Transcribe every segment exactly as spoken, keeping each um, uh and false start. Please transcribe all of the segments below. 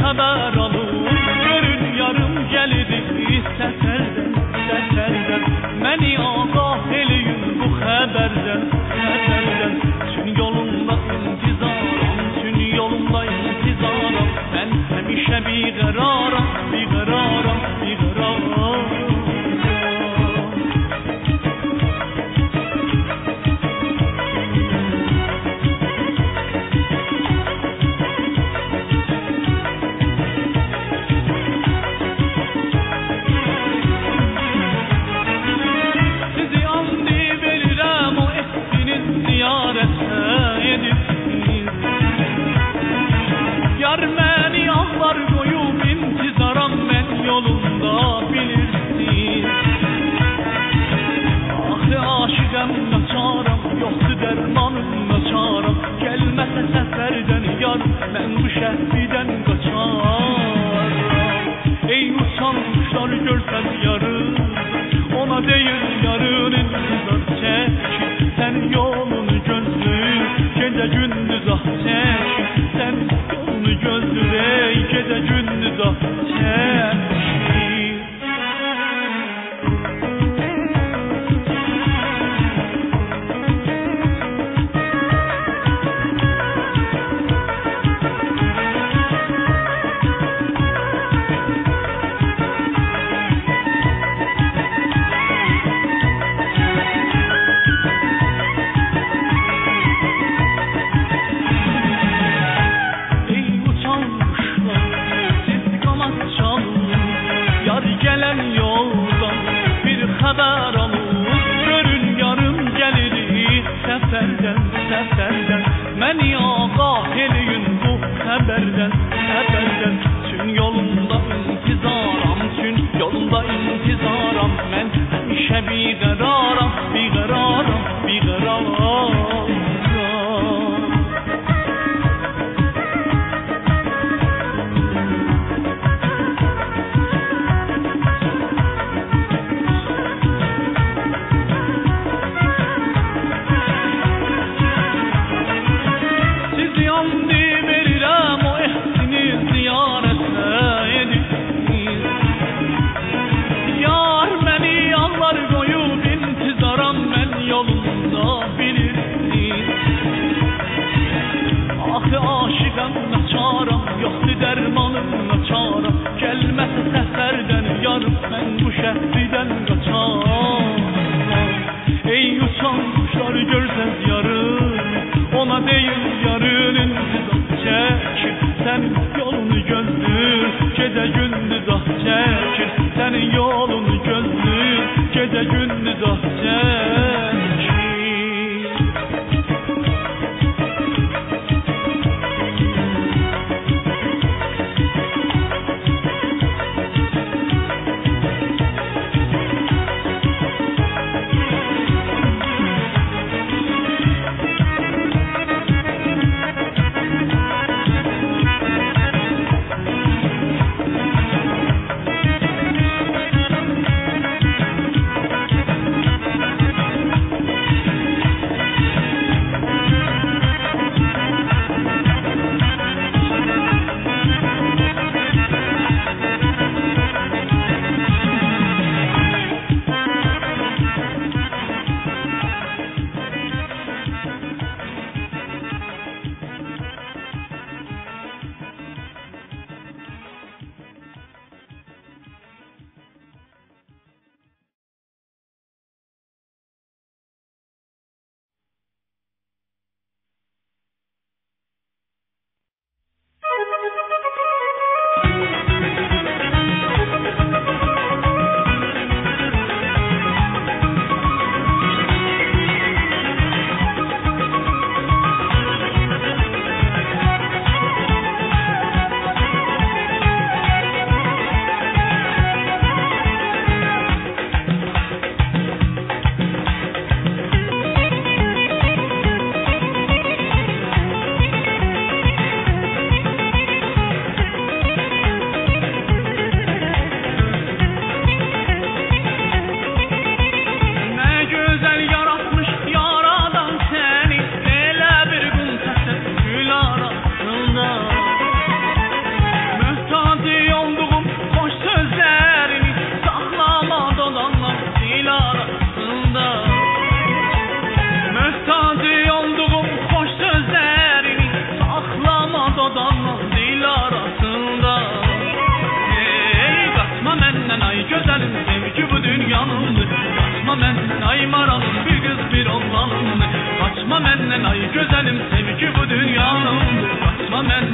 xəbər alıb, görün yarım gəlidi səfərdən, səfərdən. Məni ağah eləyin bu xəbərdən, xəbərdən. Çün yolunda intizaram, çün yolunda intizaram. Mən həmişə biqəraram, biqəraram, biqəraram. Yar məni ağlar qoyub intizaram mən yolunda bilirsin. Axı aşiqəm naçaram, yoxdur dərmanım naçaram. Gəlməsə səfərdən yar, mən bu şəhridən qaçaram. Ey uçan quşlar görsən yarı, ona deyil yarın intizar çəkir. Sən yolunu gözlür, gecə gündüz ah çəkir. Sən yolunu gözlür, ey gecə gündüz ah çəkir. Gələn yoldan bir xəbər alıb, görün yarım gəlirik səfərdən, səfərdən. Məni ağah eləyin bu xəbərdən, xəbərdən. Çün yolunda intizaram, çün yolunda intizaram. Mən həmişə biqəraram, biqəraram, biqəraram. Yoxdur dərmanım naçaram. Gəlməsə səfərdən yarım, mən bu şəhridən qaçaram. Ey uçan quşlar görsən yarın, ona deyil yarın intizar çəkir. Sənin yolunu gözlür, gecə gündüz ah çəkir. Sənin yolunu gözlür, gecə gündüz ah çəkir.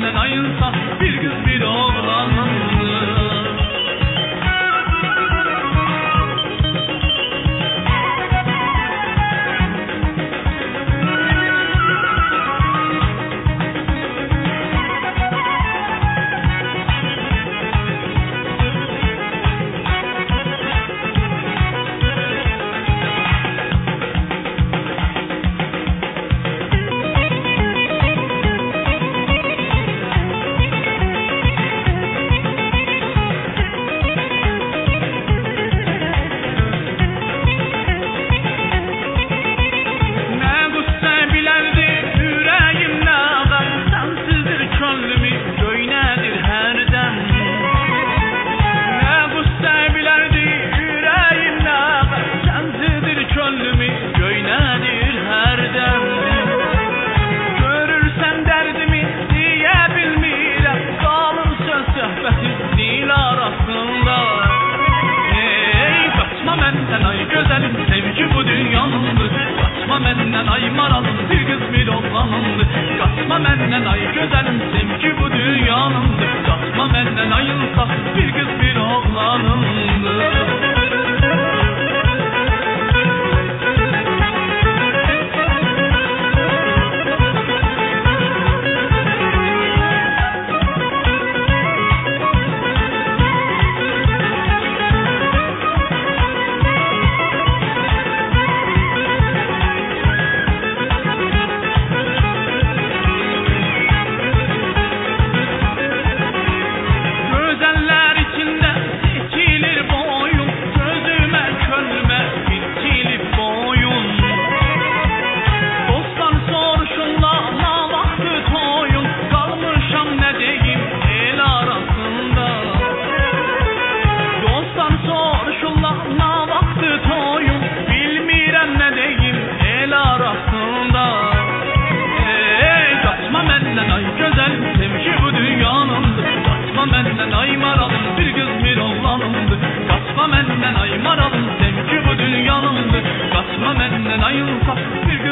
menden ayılsa bir kız bir oğlanındı. Sevgi bu dünyanındır. Kaçma menden ay maralım, bir kız bir oğlanındır. Kaçma menden ay güzelim, sevgi bu dünyanındır. Kaçma menden ayılsa bir kız bir oğlanındır. Menden ay maralım, bir kız bir oğlanımdı. Kaçma menden ay maralım, sevgi bu dünyanımdı. Kaçma menden ayılsa bir